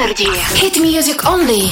Energy. Hit music only.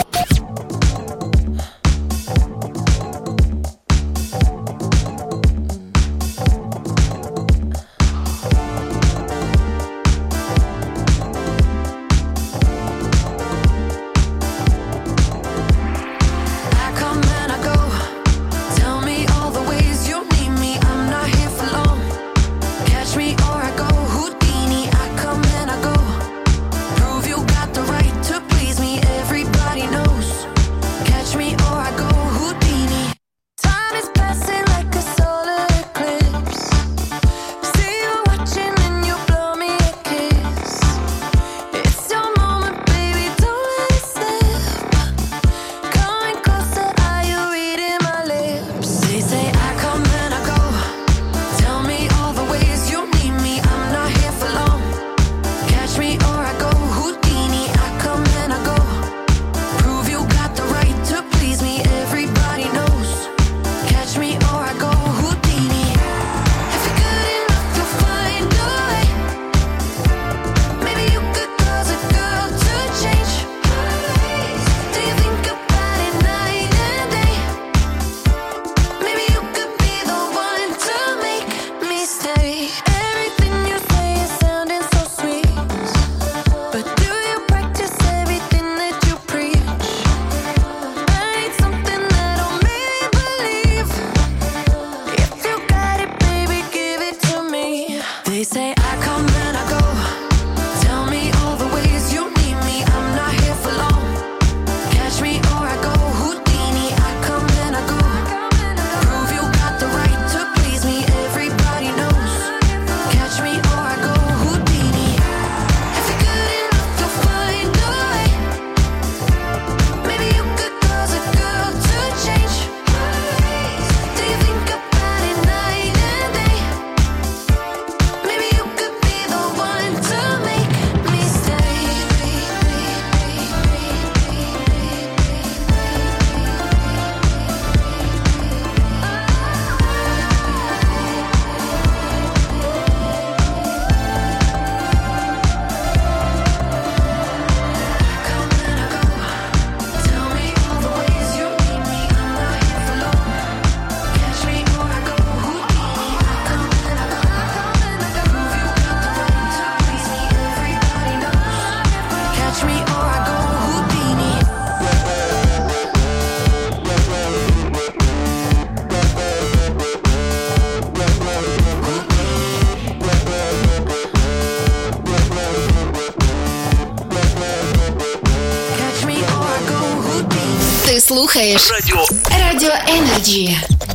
Слухаєш Радіо Energy.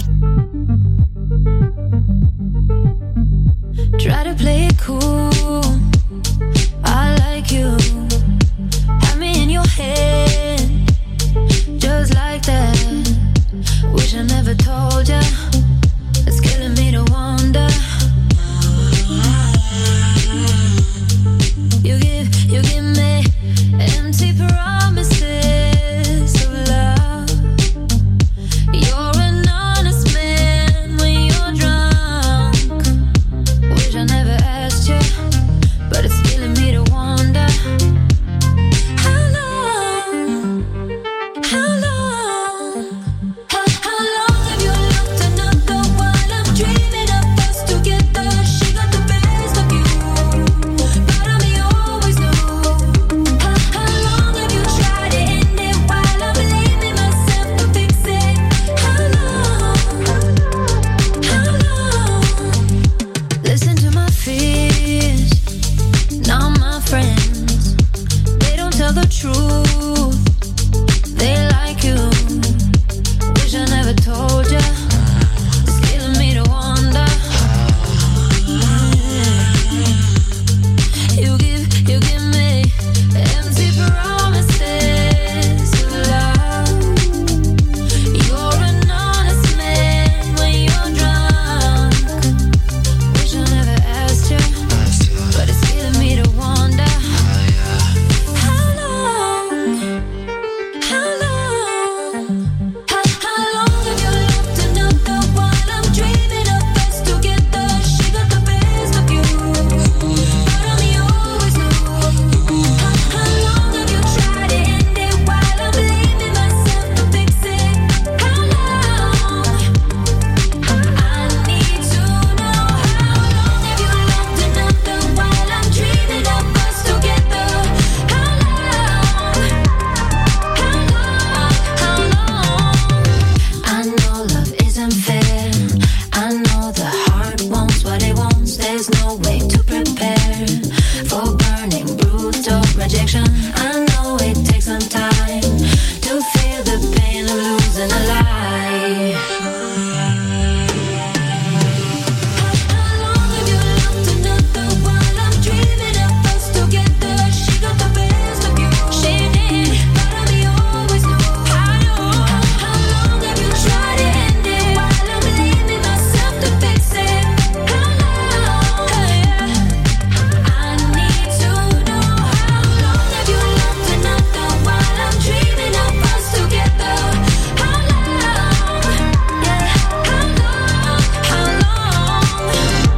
Try to play it cool. I like you. Have me in your head. Just like that. Wish I never told ya. It's killing me to wonder. You give me empty promises of love. You're an honest man when you're drunk. Wish I never asked you. rejection. I know it takes some time to feel the pain of losing a life. How long have you loved another while I'm dreaming of us together? She got the best of you. She did, but I always knew. How long have you tried to end it while I'm blaming myself to fix it? How long? I need to know. How long have you loved another while I'm dreaming of us together? How long? Yeah, how long? How long?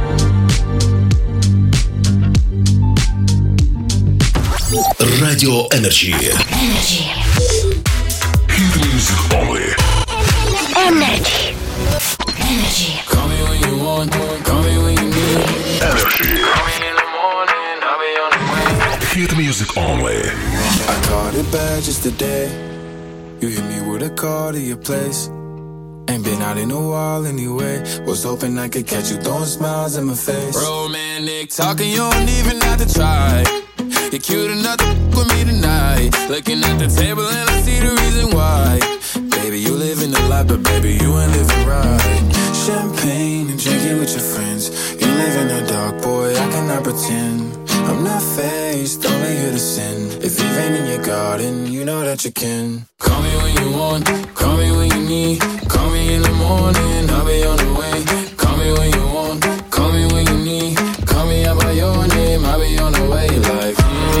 Radio Energy. Energy. Hit music only. Energy. Energy. Call me when you want, call me when you need. Energy. Call me in the morning, I'll be on the way. Hit music only. I caught it bad just today. You hit me with a call to your place. Ain't been out in a while anyway. Was hoping I could catch you throwing smiles in my face. Romantic talking, you don't even have to try. You're cute enough to with me tonight. Looking at the table and I see the reason why. Baby, you living the life, but baby, you ain't living right. Champagne and drinking with your friends. You live in the dark, boy, I cannot pretend. I'm not faced, only here to sin. If you've rain in your garden, you know that you can. Call me when you want, call me when you need. Call me in the morning, I'll be on the way. Call me when you want, call me when you need. Call me out by your name, I'll be on the way. Like,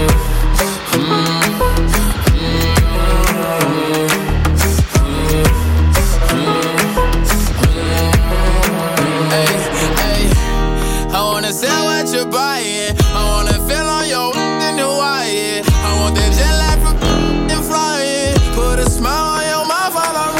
I wanna sell what you're buying. I wanna feel on your in Hawaii. I want that jet lag from and flying. Put a smile on your mouth while I'm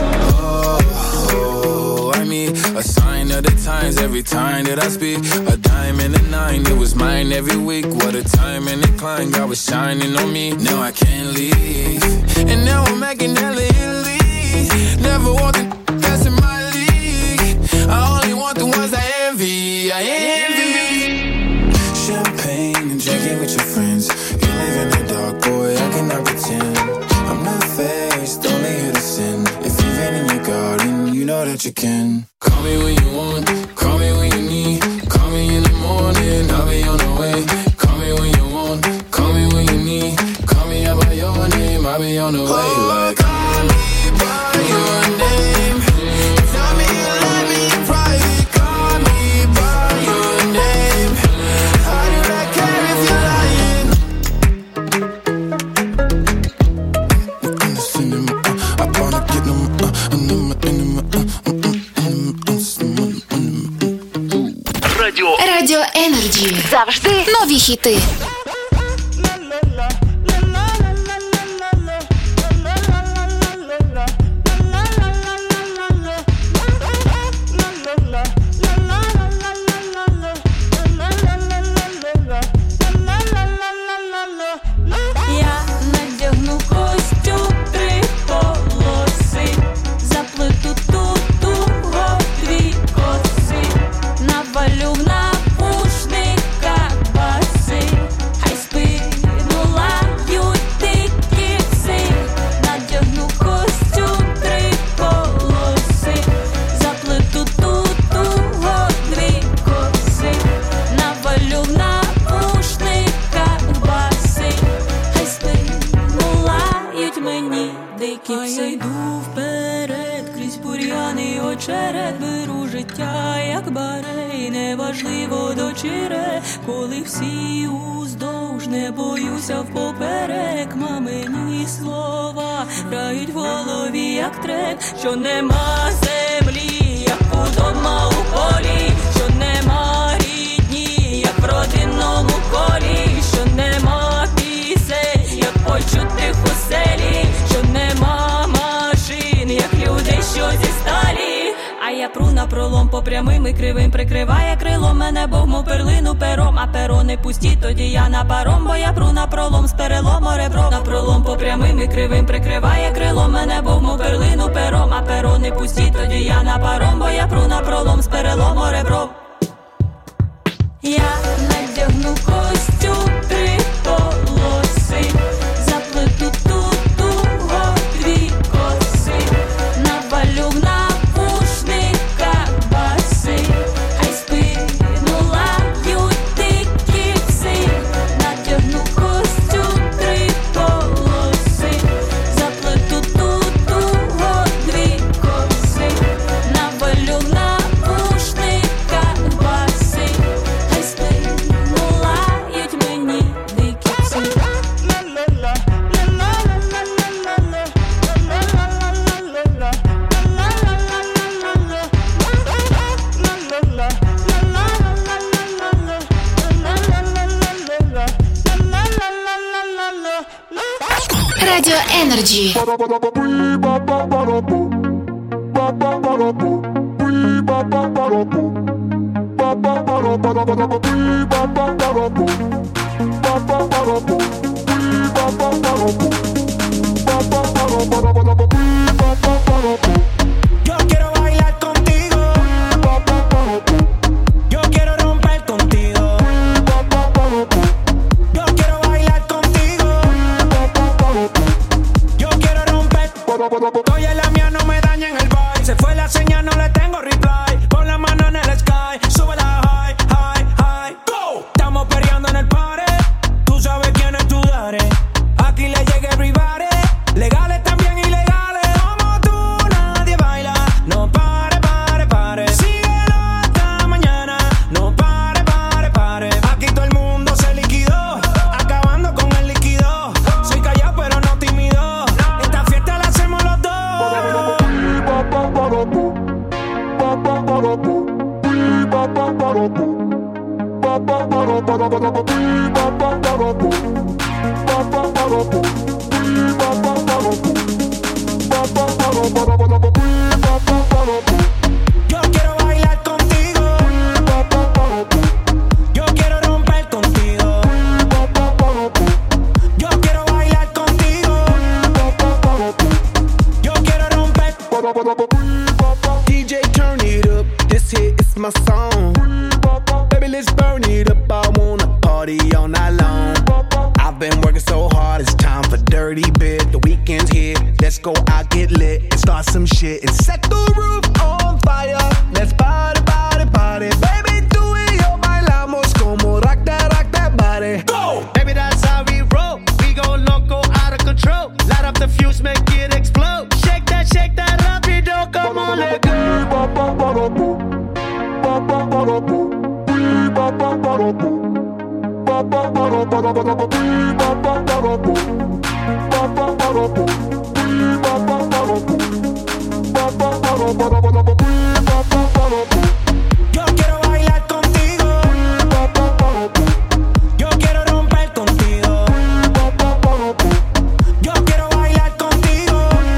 I mean, a sign of the times every time that I speak. A dime and a nine, it was mine every week. What a time and a climb, God was shining on me. Now I can't leave, and now I'm making hella Italy. Never want the that's in my league. I only want the ones I envy. I envy. Champagne and drinking with your friends. You live in the dark, boy, I cannot pretend. I'm not faced, only here to sin. If you've rain in your garden, you know that you can. Call me when you want, call me when you need. Call me in the morning, I'll be on the way. Call me when you want, call me when you need. Call me out by your name, I'll be on the way. Like, call me by your name. Tell me you love me in private. Call me by your name. I do not care if you're lying. I wanna get them, Radio Energy. Завжди нові хіти. Я надягну костюм, 3 полоси, заплету туго 2 коси, навалю в навушника баси, хай спину дикі пси. Надягну костюм, 3 полоси, заплету туго 2 коси, навалю в навушника баси, хай спину мені дикі пси. Я йду вперед, крізь бур'ян і очерет, беру життя, як барей, неважливо до чи ре, коли всі уздовж, не боюся впоперек. Мамині слова грають в голові, як трек, що нема землі, як удома у полі, що нема рідні, як в родинному колі, що нема пісень, як почутих у селі, що нема машин, як людей, що зі сталі. А я пру напролом по прямим і кривим, прикриває крилом мене Бог, мов перлину пером, а перони пусті, тоді я на паром, бо я пру напролом з перелому ребром. Напролом по прямим і кривим, прикриває крилом мене Бог, мов перлину пером, а перони пусті, тоді я на паром, бо я пру напролом з перелому ребром. Я надягну костюм, 3 полоси, Radio Energy. Yo quiero bailar contigo. Yo quiero romper contigo. Yo quiero bailar contigo. Yo quiero romper. Estoy en la mía, no me dañen el vibe. Se fue la señal, no le tengo reply. Pon la mano en el sky, sube la high, high, high. Go. Estamos peleando en el party. Tú sabes quién es tu daddy. Aquí le llega everybody. Legales también ilegales. Como tú nadie baila. No pare, pare, pare. Síguelo hasta mañana. No pare, pare, pare. Aquí todo el mundo se liquidó. Acabando con el líquido. Soy callado pero no tímido. Esta fiesta la hacemos los dos. Yo quiero bailar contigo. Yo quiero romper contigo. Yo quiero bailar contigo. Yo quiero romper. DJ, turn it up. This hit is my song. Baby, let's burn it up. I wanna party all night long. I've been working so hard, it's time for dirty bit. The weekend's here, let's go out, get lit, and start some shit and set the roof on fire. Let's party, party, party. Baby, tú y yo bailamos como rock that body. Go. Baby, that's how we roll. We go loco, out of control. Light up the fuse, make it explode. Shake that rapido, come on, let go. Yo quiero bailar contigo. Yo quiero romper contigo. Yo quiero bailar contigo.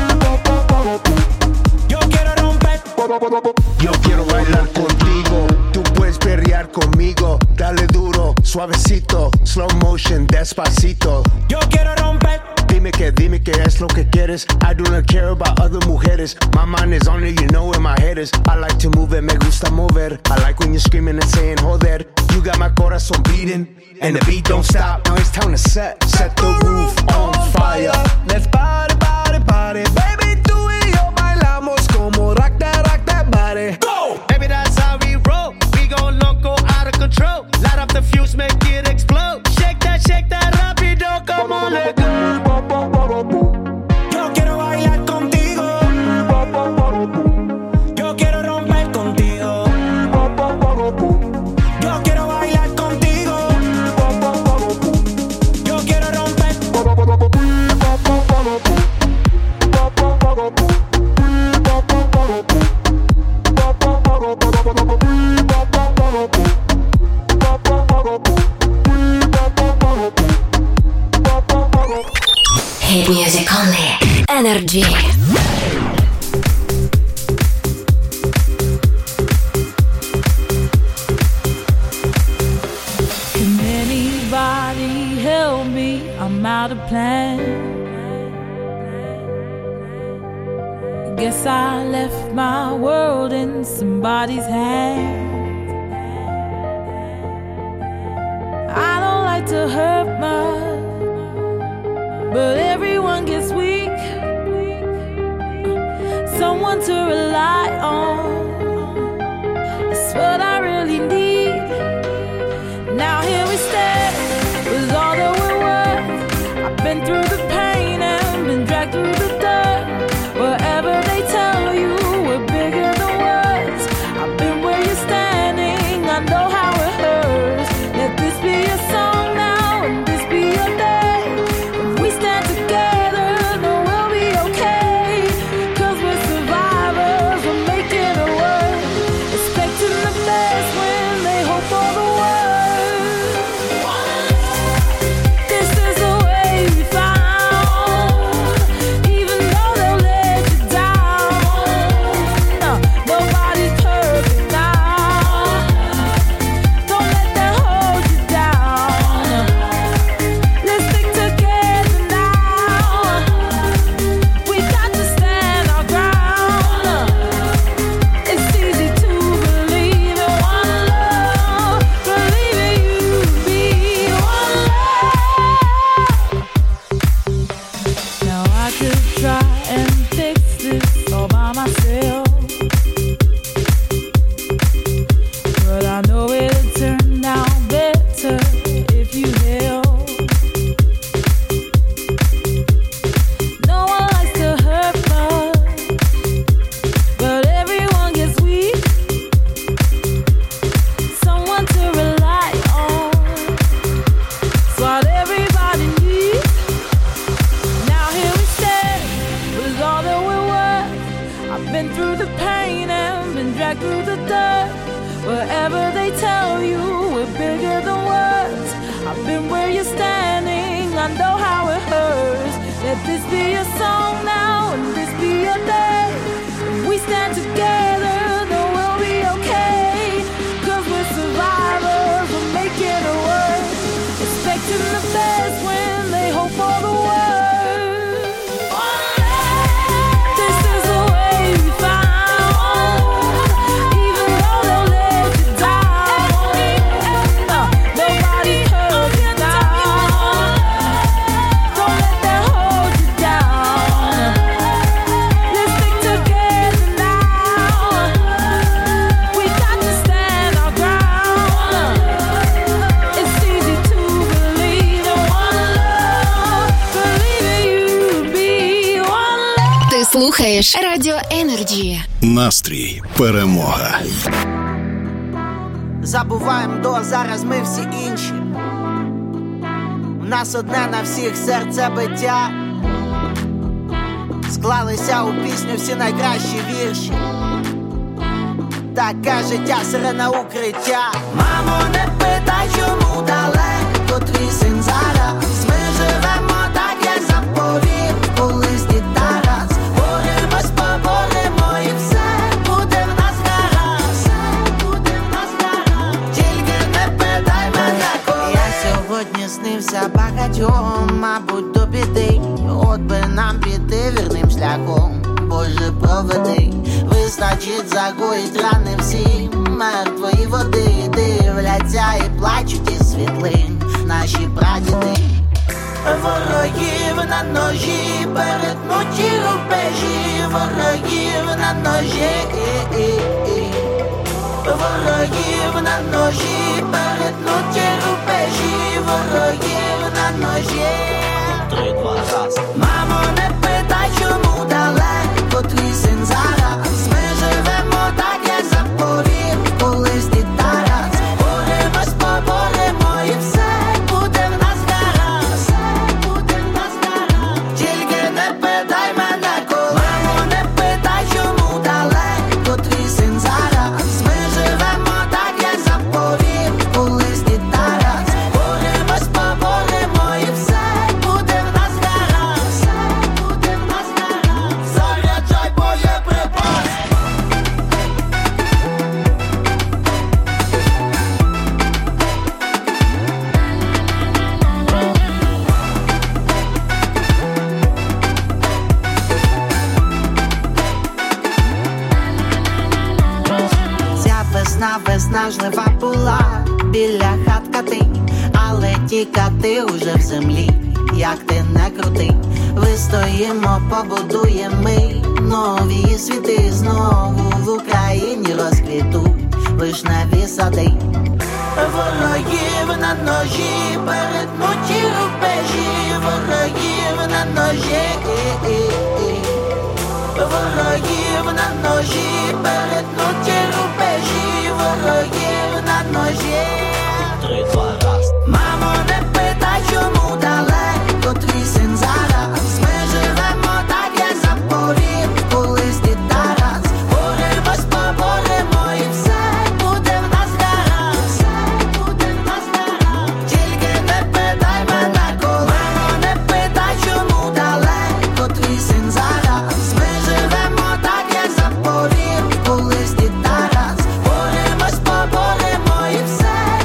Yo quiero romper. Yo quiero bailar contigo, tú puedes perrear conmigo. Dale duro, suavecito, slow motion, despacito. Yo quiero romper. Dime que es lo que quieres. I do not care about other mujeres. My mind is on it, you know where my head is. I like to move it, me gusta mover. I like when you're screaming and saying joder. You got my corazón beating, and the beat don't stop. Now it's time to set the roof on fire. Let's party, party, party. Baby, tú y yo bailamos como rock that body. Go. Baby, that's how we roll. We go loco, out of control. Light up the fuse, make it explode. Shake that rapido, come on, let go. Yo quiero bailar contigo. Yo quiero romper contigo. Yo quiero bailar contigo. Yo quiero romper. Hit music only. Energy. Can anybody help me? I'm out of plan. Guess I left my world in somebody's hands. I don't like to hurt much, but everyone gets weak. Someone to rely on. It's what I really need. Now here we stand with all that we're worth. I've been through the pain and been dragged through the dirt. Whatever they tell you, we're bigger than words. I've been where you're standing, I know how it hurts. Let this be a song now and this be your day. If we stand together, then we'll be okay. 'Cause we're survivors, we're making a wherever they tell you we're bigger than words. I've been where you're standing, I know how it hurts. Let this be a song now, and this be a day. If we stand together, then we'll be okay. 'Cause we're survivors, we're making it work. Expecting the best when they hope for the worst. This is the way we found. Even though they'll let you down, nobody's hurt you down. Don't let that hold you down. Let's stick together now. We got to stand our ground. It's easy to believe in one love, believe you be one love. Ти слухаєш Радіо Energy. Настрій, перемога. Забуваємо до, зараз ми всі інші. У нас одне на всіх серцебиття. Склалися у пісню всі найкращі вірші. Таке життя, сирена укриття. Мамо, не питай, чому далеко твій син зараз. Ми живемо так, як заповів колись дід Тарас. Боремось, поборемо і все буде в нас гаразд. Тільки не питай мене, коли. Я сьогодні снився багатьом, мабуть, до біди. От би нам піти вірним шляхом, Боже, проведи. Вистачить загоїть рани всі мертвої води. Дивляться і плачуть із світлин наші прадіди. Ворогів на ножі, перетнуті рубежі. Ворогів на ножі, ворогів на ножі, перетнуті рубежі. Ворогів на ножі. 3, 2, 1. Мамо, не питай, чому далеко твій син зараз. Ми живемо так, як заповів колись дід Тарас. Боремось, поборемо і все буде в нас гаразд. Тільки не питай мене, коли. Мамо, не питай, чому далеко твій син зараз. Ми живемо так, як заповів колись дід Тарас. Боремось, поборемо і все буде в нас гаразд. Заряджай боєприпас. Ця весна жнива була біля хат кати, але ті кати уже в землі, як ти не крути. Вистоїмо, побудуємо ми нові світи. Знову в Україні розквітуть вишневі сади. Ворогів на ножі, перетнуті рубежі. Ворогів на ножі, ворогів на ножі, перетнуті рубежі. Ворогів на ножі. 3, 2, 1. Мамо, не питай, чому далеко твій син зараз. Ми живемо так, як заповів колись дід Тарас. Боремось, поборемо і все буде в нас гаразд. Тільки не питай мене, коли. Мамо, не питай, чому далеко твій син зараз. Ми живемо так, як заповів колись дід Тарас. Боремось, поборемо і все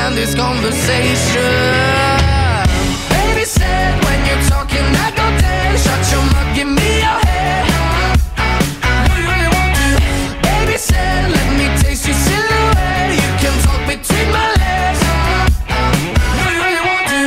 end this conversation. Baby said when you're talking I go dead. Shut your mouth, give me your head. Do you really want to? Baby said let me taste your silhouette. You can talk between my legs. Do you really want to?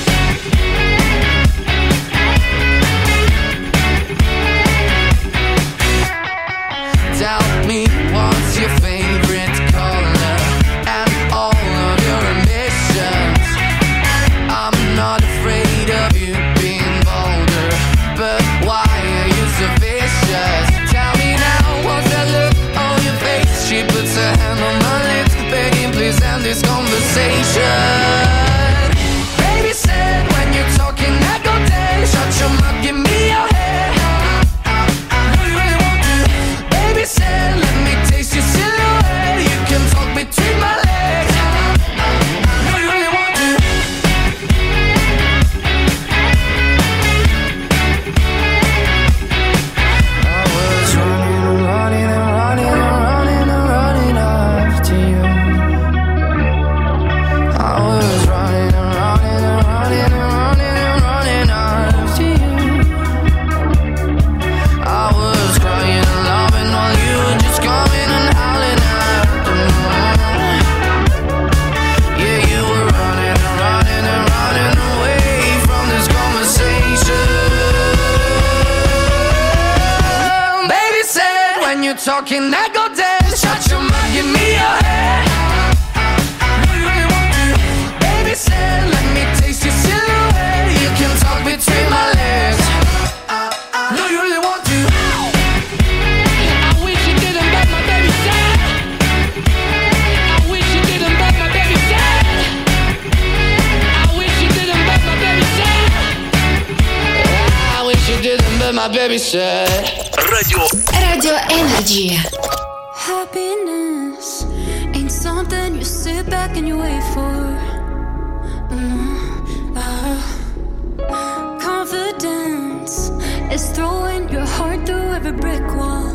Tell me what's your favorite color and all of your ambitions. I'm not afraid of you being bolder, but why are you so vicious? Tell me now, what's that look on your face? She puts her hand on my lips, begging please end this conversation. Baby said when you're talking I go dead. Shut your mouth, give me your head. Do you really want to? Baby said let me taste your silhouette. You can talk between my legs. Do you really want to? I was running and running and running and running and running after you. I was running and running and running and running and running after you. I was crying and loving while you were just coming and howling at the moon. Yeah, you were running and running and running away from this conversation. Baby said when you're talking I go dead. Shut your mouth, give me your head. Do you really want to? Baby said let me taste your silhouette. You can talk between my legs. Do you really want to? I wish you didn't bet my baby said. I wish you didn't bet my baby said. I wish you didn't bet my baby said. I wish you didn't bet my baby said. Radio Energy. Happiness ain't something you sit back and you wait for. Confidence is throwing your heart through every brick wall.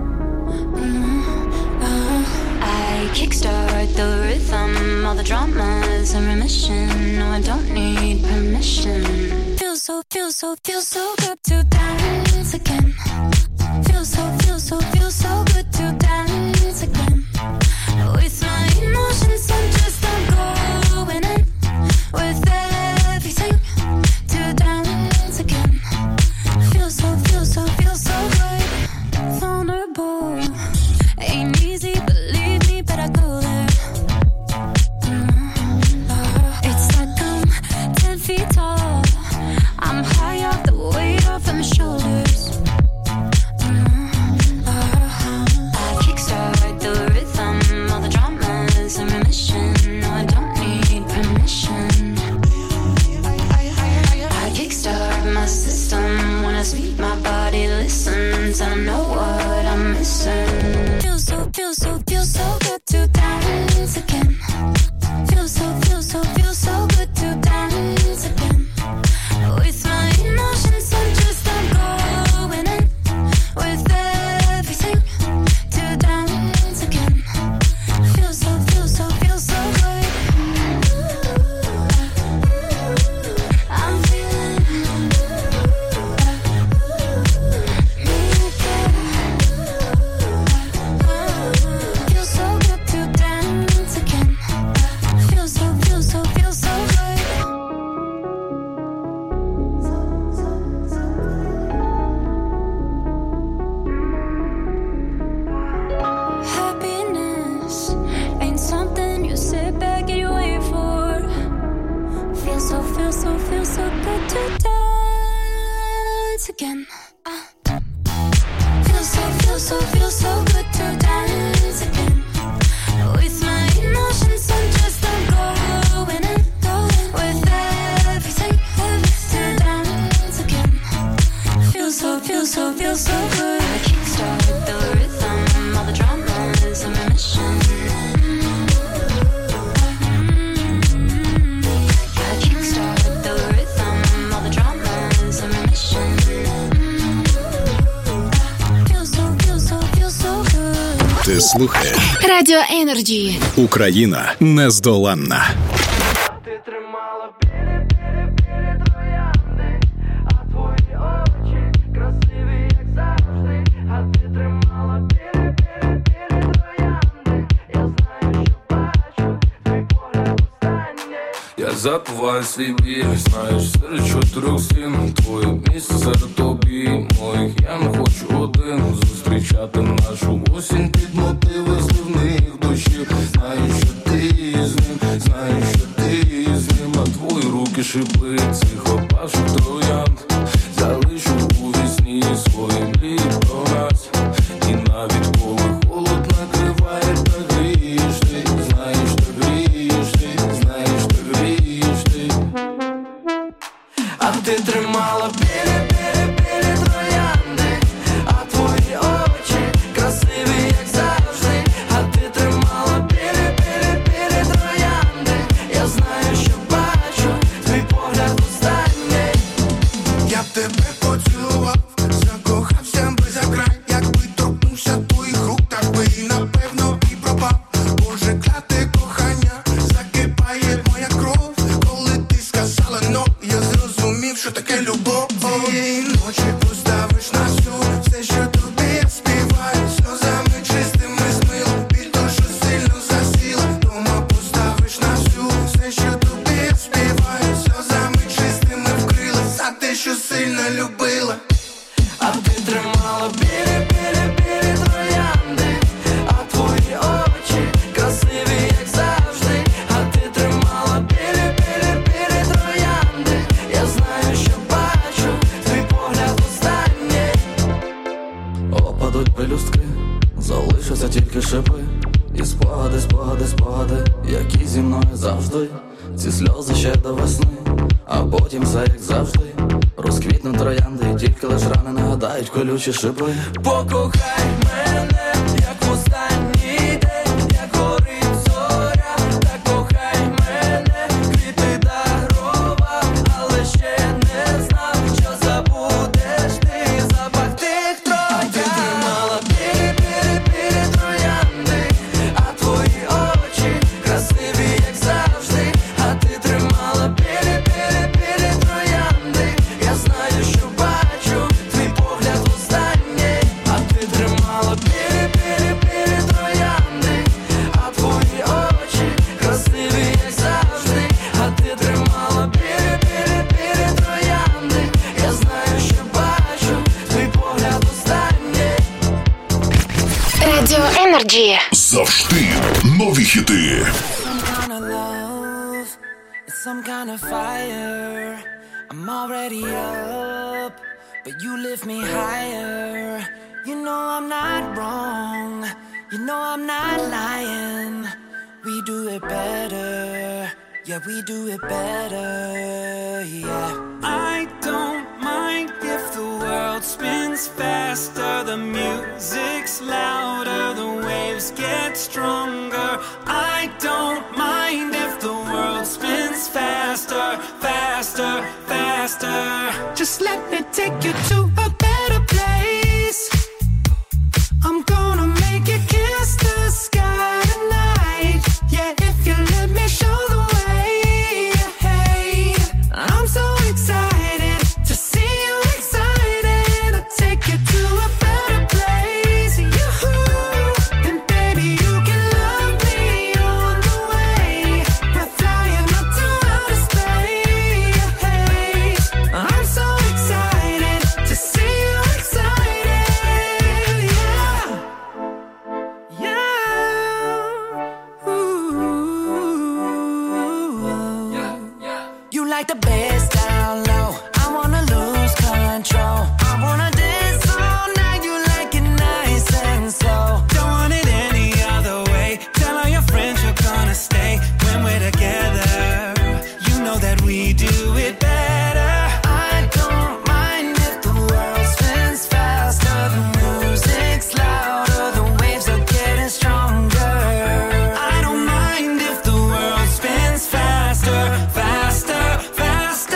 I kickstart the rhythm, all the drama's in remission. No, I don't need permission. Feels so good to dance again. Feels so good to dance again. With my emotions, I'm just going in with everything to dance again. Feels so good. Vulnerable ain't easy, believe me, but I go there. It's like I'm 10 feet tall. I'm high off the weight off of my shoulders. I kickstart the rhythm, all the drama's in remission. Ти слухаєш Радіо Energy. Україна нездоланна. Ти тримала білі троянди, а твої очі красиві, як завжди. А ти тримала білі троянди. Я знаю, що бачу, твій погляд останній. Я забуваю свій біль, знаєш, серед 4 стін. Твоє місце серед тобі моїх. Я не хочу один зустрічати нашу осінь під мотиви зливних дощів. Знаю, що ти з ним, знаю, що ти з ним. А твої руки шипли цих опавших троянд. Залишу у вісні свої мрії про нас. І навіть коли холод накриває, так грієш ти. Знаєш, так грієш ти, знаєш, так грієш ти. А ти тримала білі троянди, а твої очі красиві, як завжди. А ти тримала білі троянди. Я знаю, що бачу, твій погляд останній. Я б тебе поцілував, закохався би за край. Якби торкнувся твоїх рук, так би і напевно і пропав. Боже, кляте кохання, закипає моя кров. Коли ти сказала «но», я зрозумів, що таке любов. Цієї ночі поставиш на всю все, що тобі я співаю. Сльозами чистими змила, біль душу сильно засіла. Дома поставиш на всю все, що тобі я співаю. Сльозами чистими вкрила за те, що сильно любила. А ти тримала білі троянди, а твої очі красиві, як завжди. А ти тримала білі троянди. Я знаю, що бачу, твій погляд останній. Опадуть пелюстки, залишаться тільки шипи. І спогади, спогади, спогади, які зі мною завжди. Ці сльози ще до весни, а потім все як завжди. Розквітнуть троянди, і тільки лиш рани нагадають колючі шипи. Покохай мене, як в останній день, як горить зоря. Так кохай мене, квіти дарував, але ще не знав, що забудеш ти запах тих троянд. А ти тримала білі троянди, а твої очі красиві, як завжди. А ти тримала білі троянди. Я знаю, що бачу, твій погляд останній. А ти тримала білі троянди, а твої очі красиві, як завжди. А ти тримала білі троянди. Я знаю, що бачу, твій погляд останній. Радіо Energy. Завжди нові хіти. Some kind of love, it's some kind of fire. I'm already up, but you lift me higher. You know I'm not wrong, you know I'm not lying. We do it better, yeah, we do it better, yeah. I don't mind if the world spins faster, the music's louder, the waves get stronger. I don't mind if the world spins faster, faster, faster. Just let me take you to a better place. I'm gonna make you kiss the sky tonight. Yeah, if you let me show the way. Hey, I'm so excited to see you excited. I'll take you to a better place. And baby, you can love me on the way. We're flying up to outer space. Hey, I'm so excited to see you excited. Yeah, yeah. Ooh. You like the bass down low. I wanna lose control. I wanna dance all night. You like it nice and slow. Don't want it any other way. Tell all your friends you're gonna stay when we're together. You know that we do it better. I don't mind if the world spins faster. The music's louder. The waves are getting stronger. I don't mind if the world spins faster, faster, faster.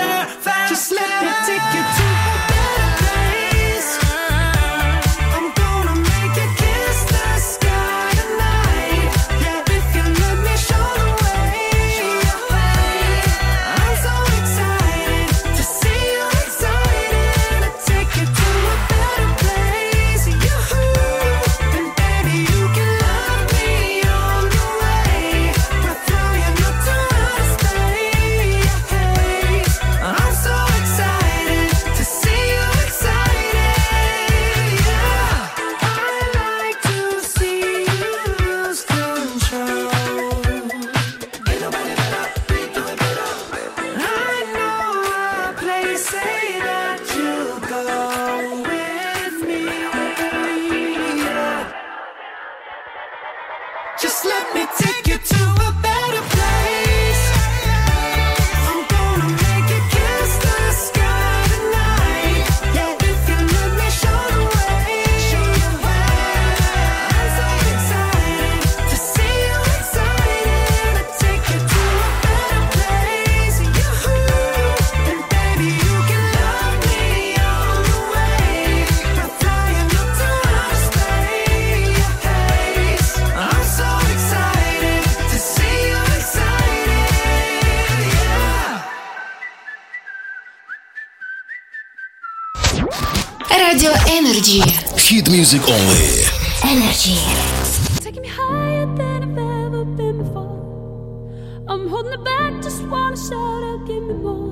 Radio Energy. Hit music only. Energy. Taking me higher than I've ever been before. I'm holding it back, just wanna shout out, give me more.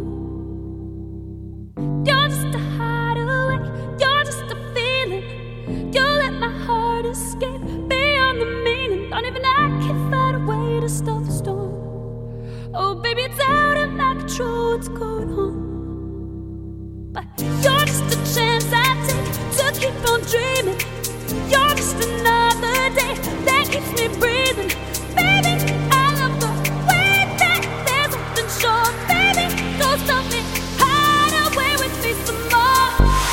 You're just a hideaway, you're just a feeling. You let my heart escape beyond the meaning. Don't even I can find a way to stop the storm. Oh baby, it's out of my control, what's going on? But you're just a chance I take to keep on dreaming. You're just another day that keeps me breathing. Baby, I love the way that there's something sure. Baby, don't stop me, hide away with me some more.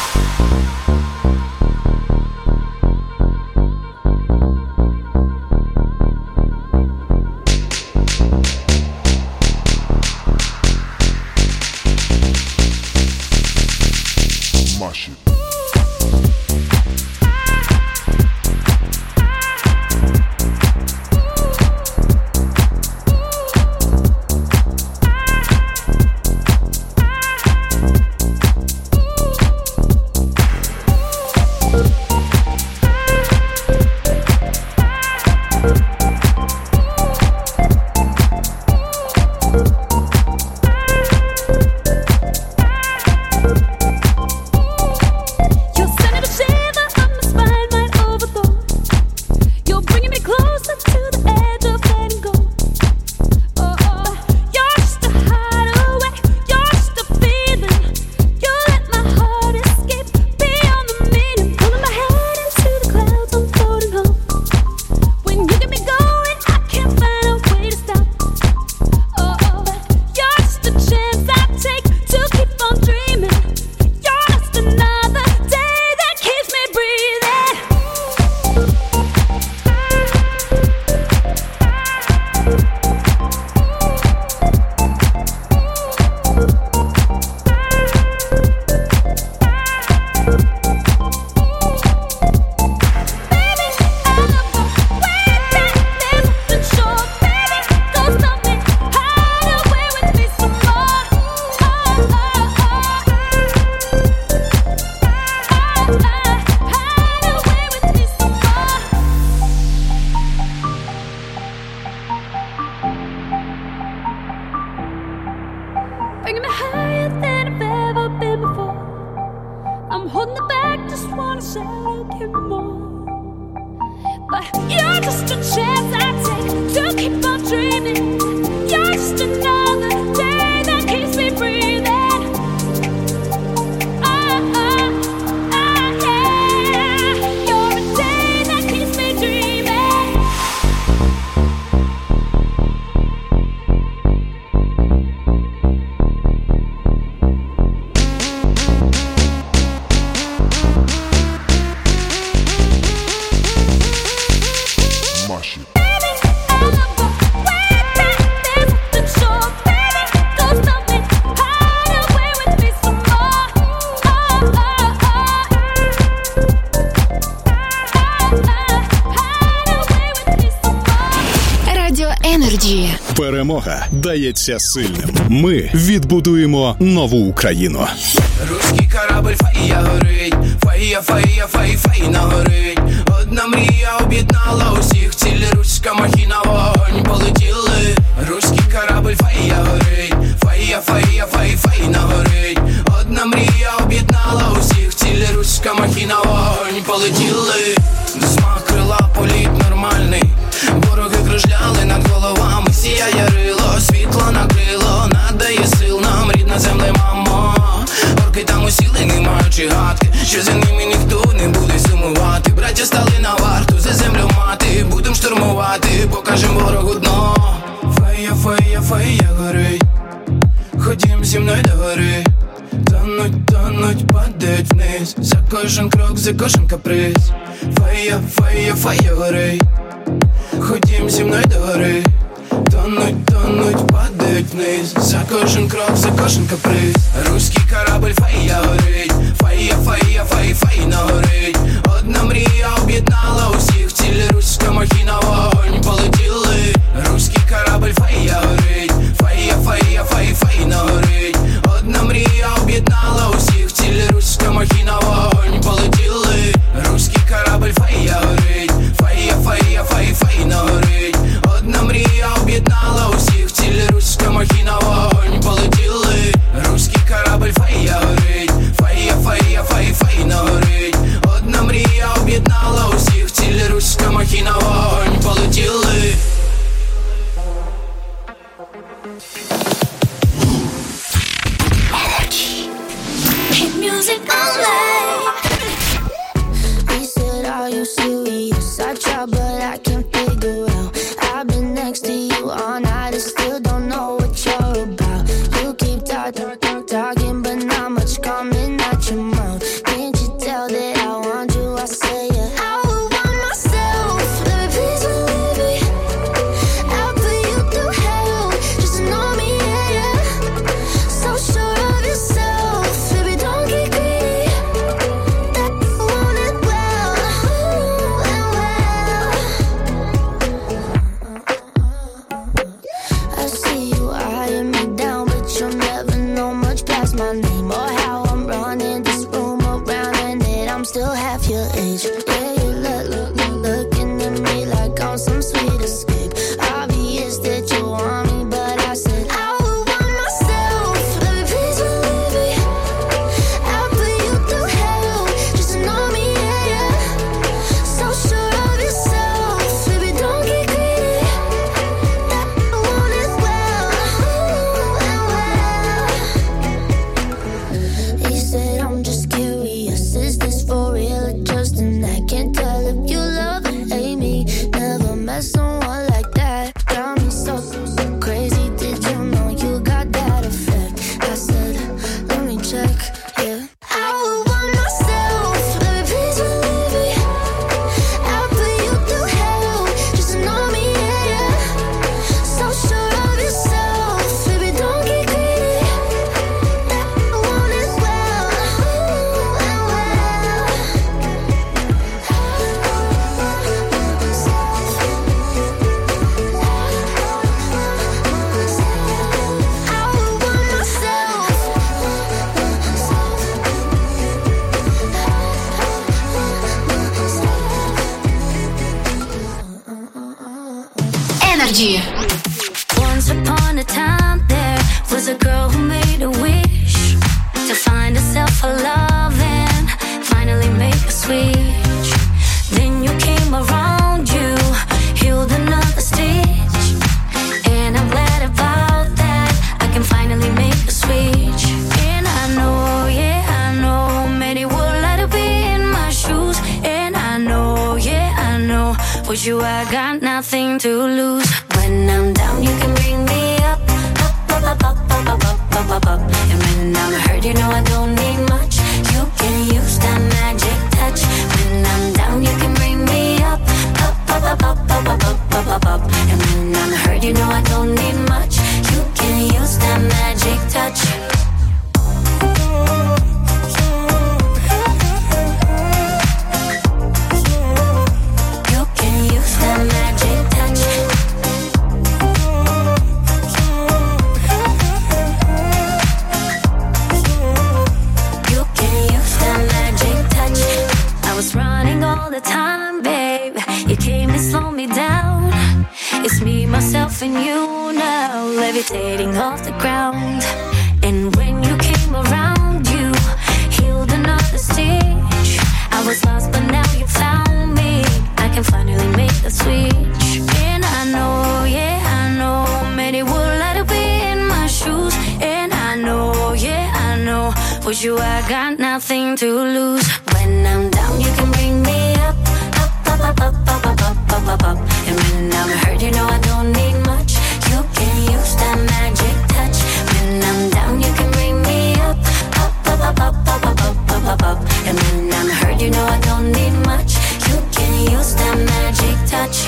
Mash it. Перемога дається сильним. Ми відбудуємо нову Україну. Руський корабль фаїя горить, фаїя, фаїя, фаї, фаїна горить. Одна мрія об'єднала усіх, цілі руська махіна, вогонь полетіли. Руський корабль фаїя горить, фаїя, фаїя, фаї, фаїна горить. Одна мрія об'єднала усіх, цілі руська махіна, вогонь полетіли. Смак крила, політ нормальний. Вороги кружляли над головами, сіяє рило, світло накрило, надає сил нам рідна земля, мамо. Орки там усіли, не маючи гадки, що за ними ніхто не буде сумувати. Браття стали на варту, за землю мати, будем штурмувати, покажем ворогу дно. Фея, фея, фея горить, ходім зі мною до гори. Тонуть, тонуть, падають вниз, за кожен крок, за кожен каприз. Фея, фея, фея горить, ходім зі мною до гори. Тонуть, тонуть, падають вниз, за кожен крок, за кожен каприз. Руський корабль фаїя горить, фаїя, фаїя, фаї, фаїна горить. Одна мрія об'єднала усіх, цілі руська махіна, вогонь полетіли. Руський корабль фаїя горить, фаїя, фаїя, фаї, фаїна горить. Одна мрія об'єднала усіх, цілі руська махіна, вогонь полетіли. Hit music only. He said, are you serious? I tried, but I can't figure out. I've been next to you all night and still don't know what you're about. You keep talking, but not much coming out your mouth. Can't you tell that I want you? I say it. I would want myself. Let me please believe me. I'll put you through hell just to know me, yeah, yeah. So sure of yourself, baby, don't get greedy. That I want it well, and well. I see you eyeing me down, but you'll never know much past my name or how I'm running this room around, and that I'm still half your age. Yeah, you looking at me like I'm some sweet escape. Obvious that you want me, but I said I would want myself. Let me please believe me. I'll put you through hell just to know me, yeah, yeah. So sure of yourself, baby, don't get greedy. That I want it well, and well. He said, I'm just curious, is this for real or just an act? Can't tell if you love or hate me. Never met someone like that. Got me so crazy, did you know you got that effect? I said, let me check, yeah. I would want myself, let me please believe me. I'll put you through hell just to know me, yeah, yeah. So sure of yourself, baby, don't get greedy. That I want it well, and well. I would want myself. Energy. Once upon a time, there was a girl who made a wish to find herself a love and finally make a switch. Then you came around, you healed another stitch, and I'm glad about that. I can finally make a switch. And I know, yeah, I know, many would like to be in my shoes. And I know, yeah, I know, with you I got nothing to lose. When I'm down, you can bring me up, up, up, up, up, up, up, up, up, up. And when I'm hurt, you know I don't need much. You can use that magic touch. When I'm down, you can bring me up, up, up, up, up, up, up, up, up, up, up. And when I'm hurt, you know I don't need much. You can use that magic touch. You can use that magic touch. You can use that magic touch. I was running all the time, babe. You came and slowed me down. It's me, myself, and you now, levitating off the ground. And when you came around, you healed another stitch. I was lost, but now you found me. I can finally make a switch. And I know, yeah, I know, many would like to be in my shoes. And I know, yeah, I know, with you I got nothing to lose. When I'm down, you can bring me up, up, up, up, up, up, up, up, up, up, up. And when I'm hurt, you know I don't need much. You can use that magic touch. When I'm down, you can bring me up, up, up, up, up, up, up, up, up, up, up. And when I'm hurt, you know I don't need much. You can use that magic touch.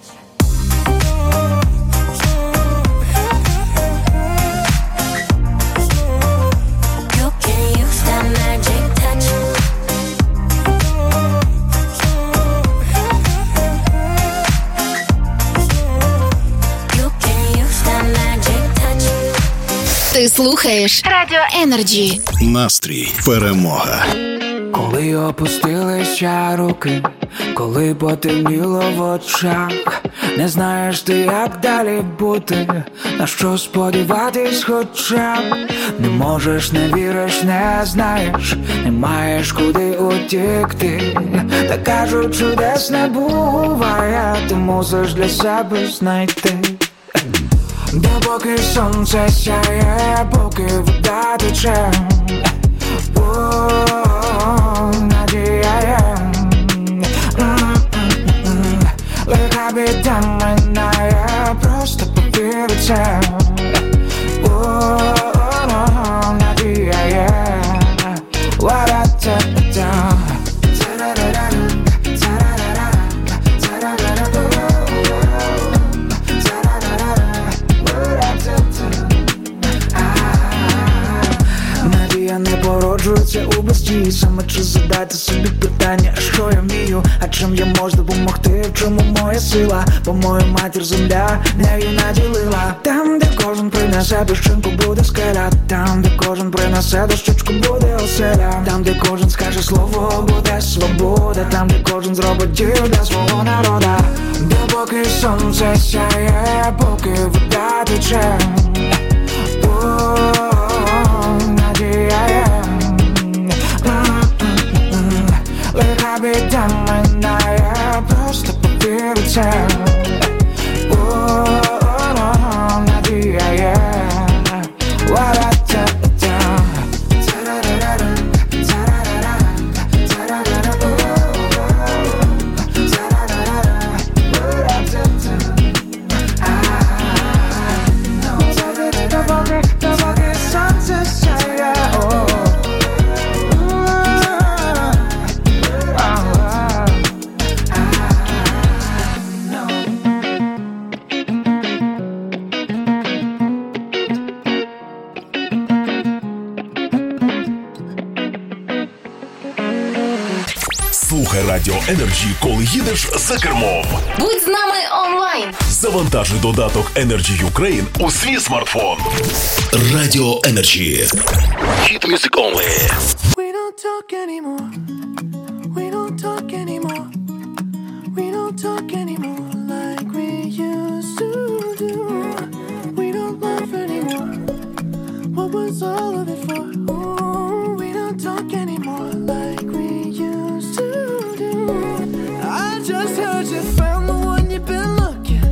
You can use that magic touch. You can use that magic touch. Ти слухаєш Радіо Energy. Настрій перемога. Коли опустилися руки, коли потемніло в очах, не знаєш ти, як далі бути, на що сподіватись хоча б. Не можеш, не віриш, не знаєш, не маєш куди утікти. Та кажуть, чудес не буває, ти мусиш для себе знайти. Допоки сонце сяє, поки вода тече, надія є. Лиха біда минає, просто повір у це. Надія є. Надія не породжується у бездії. Саме чи задати собі питання, що я вмію, а чим я можу допомогти, в чому моя сила. Бо мою матір земля нею наділила. Там, де кожен принесе дощинку, буде скеля. Там, де кожен принесе дощечку, буде оселя. Там, де кожен скаже слово, буде свобода. Там, де кожен зробить діло для свого народа. Допоки сонце сяє, поки вода тече, надія є. Лиха біда минає, просто повір у це. Надія є. Слухай Радіо Energy, коли їдеш за кермом. Будь з нами онлайн. Завантажуй додаток Energy Ukraine у свій смартфон. Радіо Energy. Hit music only. We don't talk anymore. We don't talk anymore. We don't talk anymore like we used to do. We don't laugh anymore. What was all of it for? Ooh, we don't talk anymore like we used to do. I just heard you found the one you've been looking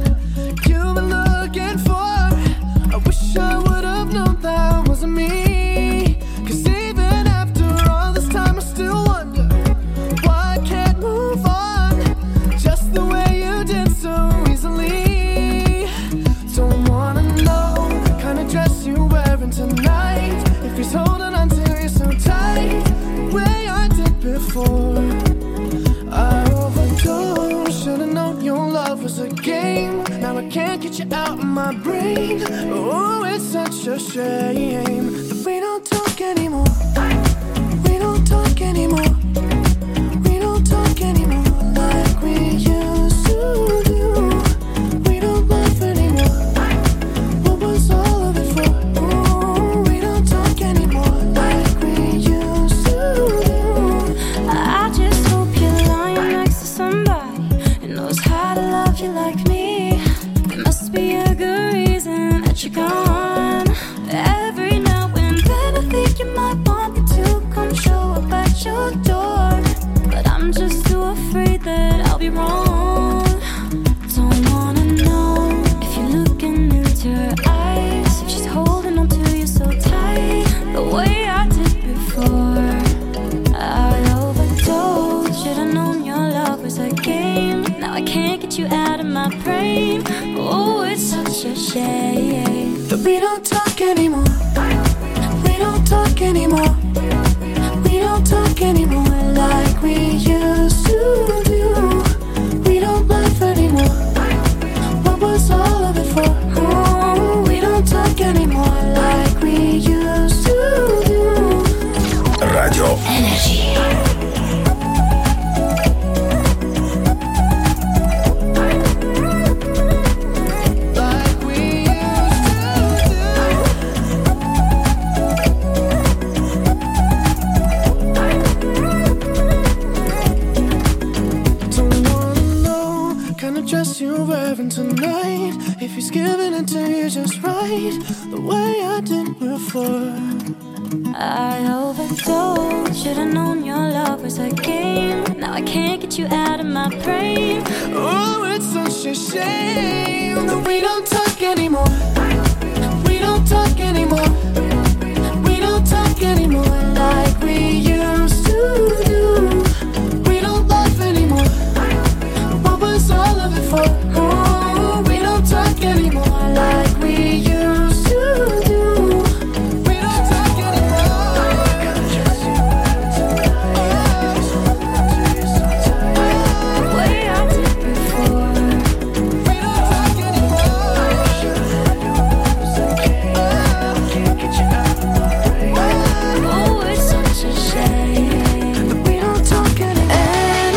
for. I wish I would have known that wasn't me. 'Cause even after all this time I still wonder why I can't move on just the way you did so easily. Don't wanna know the kind of dress you're wearing tonight, if he's holding on to you so tight the way I did before. I overdosed, should've known your love was a game. Now I can't get you out of my brain. Oh, it's such a shame that we don't talk anymore. We don't talk anymore. We don't talk anymore like we used to do. We don't laugh anymore. What was all of it for? Ooh, we don't talk anymore like we used to do. I just hope you're lying next to somebody who knows how to love you like me. There must be a good reason that you're gone. Every now and then I think you might want me to come show up at your door, but I'm just too afraid that I'll be wrong. Don't wanna know if you're looking into her eyes, if she's holding on to you so tight the way I did before. I overdosed, should've known your love was a game. Now I can't get you out of my brain. Oh, it's such a shame that we don't talk anymore. We don't talk anymore. We don't talk anymore like we used to do. We don't laugh anymore. What was all of it for? Ooh, we don't talk anymore like we used to do. Radio Energy. Dress you're wearing tonight, if he's giving it to you just right the way I did before. I overdosed. Should've known your love was a game. Now I can't get you out of my brain. Oh, it's such a shame that we don't talk anymore. We don't talk anymore. We don't talk anymore like we used to do. We don't laugh anymore. What was all of it for? Oh, we don't talk anymore like we used to do. We don't talk anymore. Way I did before. We don't talk anymore. Can't get you out of my brain. Oh, it's such a shame that we don't talk anymore.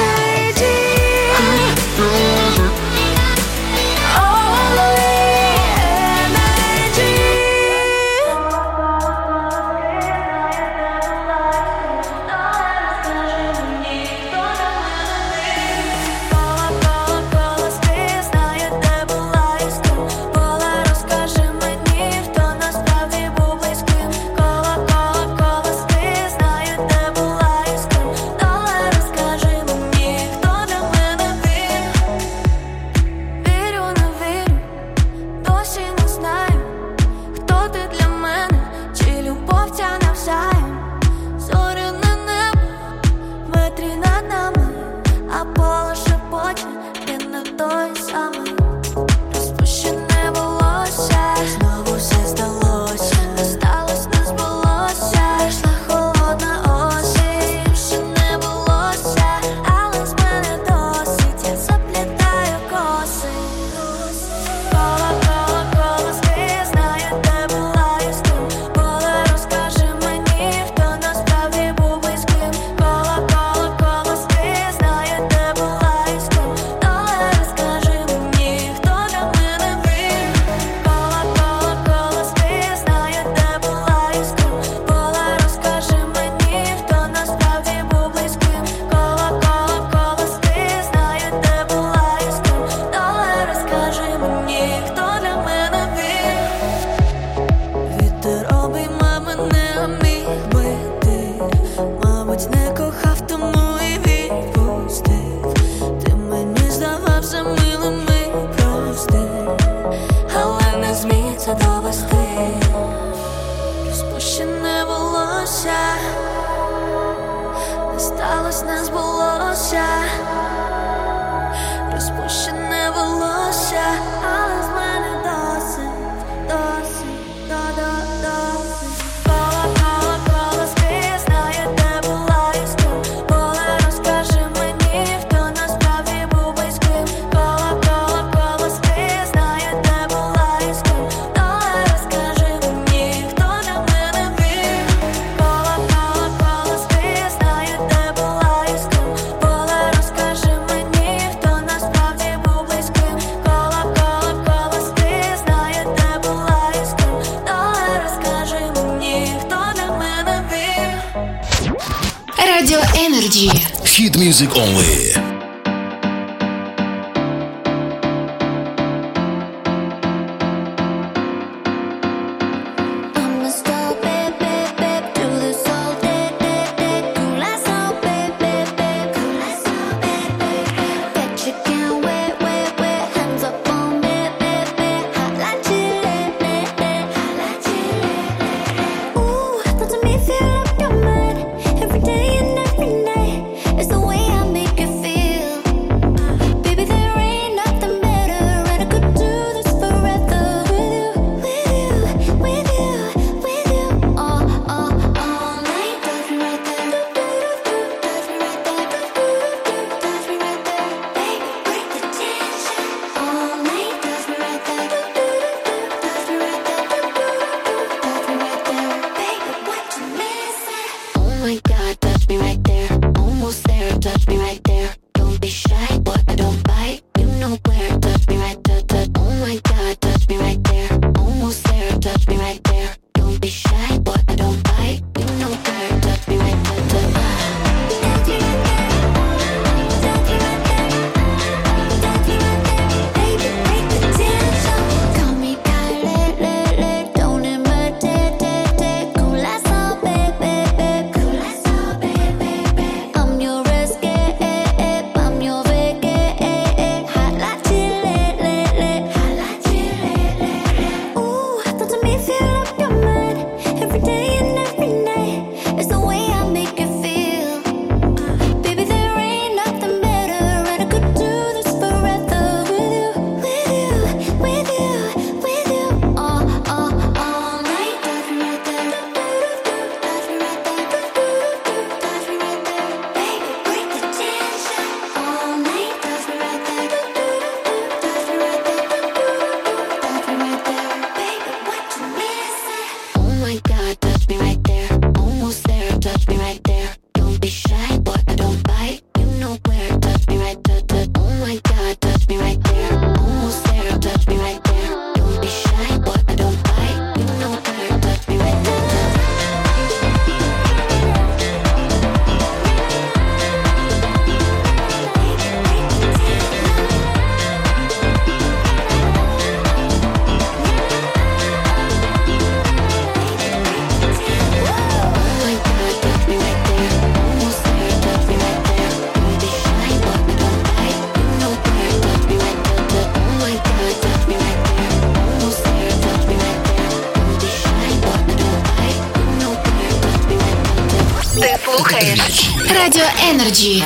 Radio Energy. Hit music only. Feel like your mind every day and every night. It's the way I make you feel. Слухаєш Радіо Energy.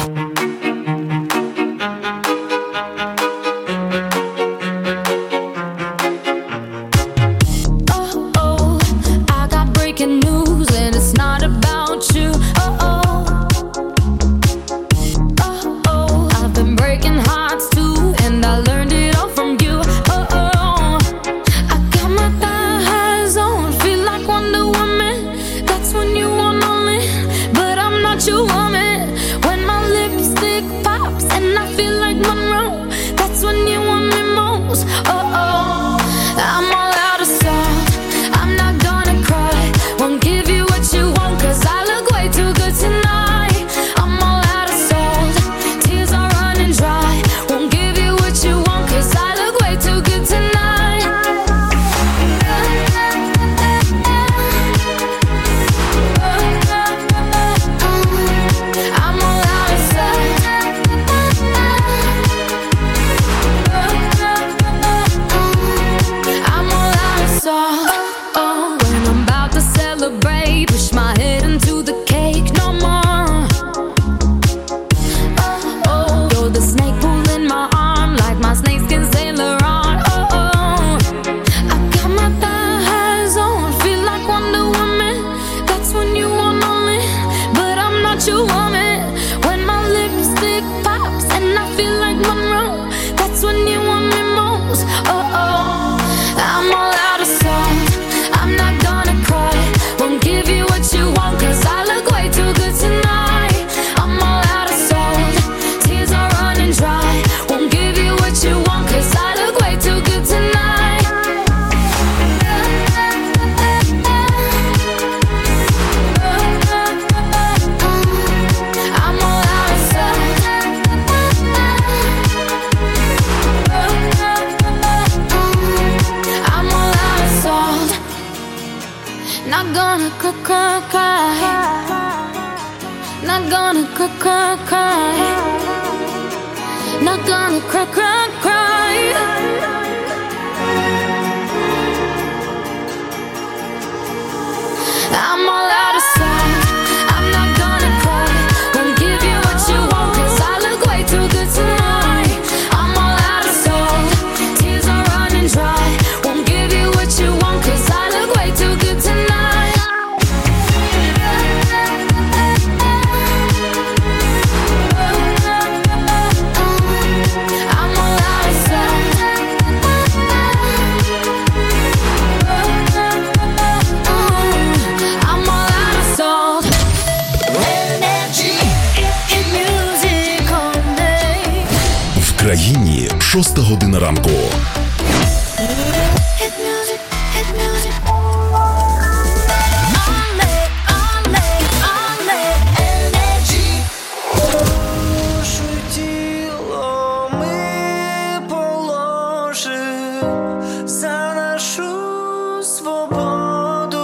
Країні 6 година ранку.